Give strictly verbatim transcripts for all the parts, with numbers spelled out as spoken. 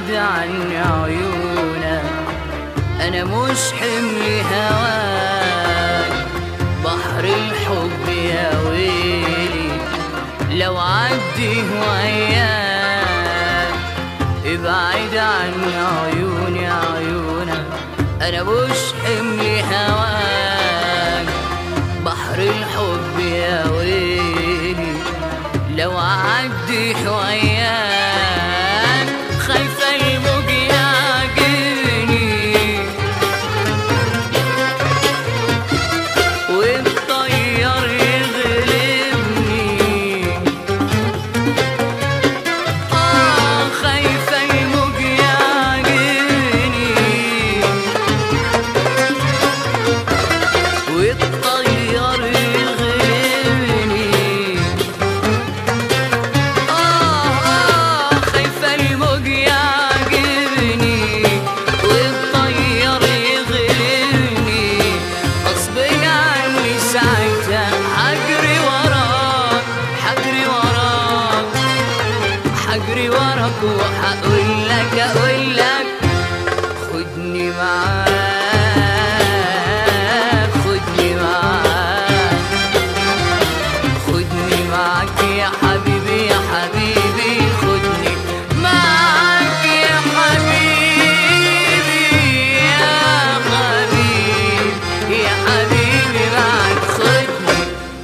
ابعد عني عيونك، انا مش حمل هواك. بحر الحب يا ويلي لو عدي وياك، ابعد عني عيوني عيونك، انا مش حمل هواك. بحر الحب يا ويلي لو عدي وياك، خايفة الموج يعجبني والطيار يغلبني. آه خايفة الموج يعجبني والطيار يغلبني. آه آه خايفة الموج يعجبني والطيار يغلبني. غصب عني ساعتها حجري وراك حجري وراك حجري وراك وحقول لك اقول لك خدني معاك خدني معاك خدني معاك يا حبيبي يا حبيبي خدني معاك يا حبيبي يا حبيبي يا حبيبي معاك خدني.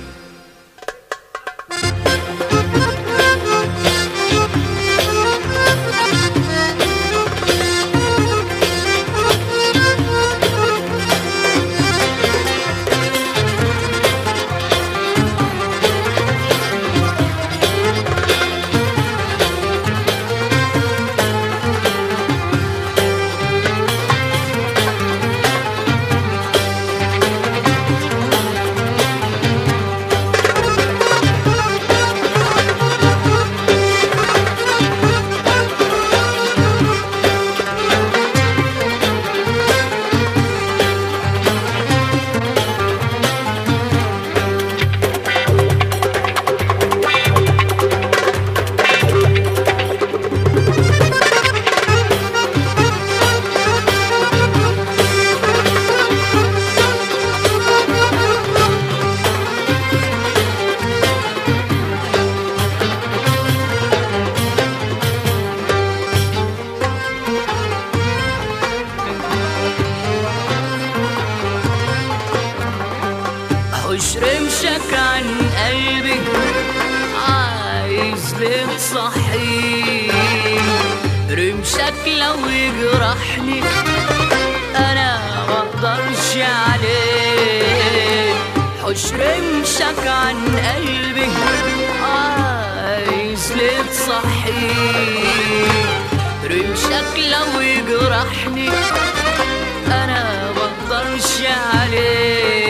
حوش رمشك عن قلبي عايز ليه تصحيني. رمشك لو يجرحني انا مقدرش عليه. حوش رمشك عن قلبي عايز ليه تصحيني. رمشك لو يجرحني انا مقدرش عليه.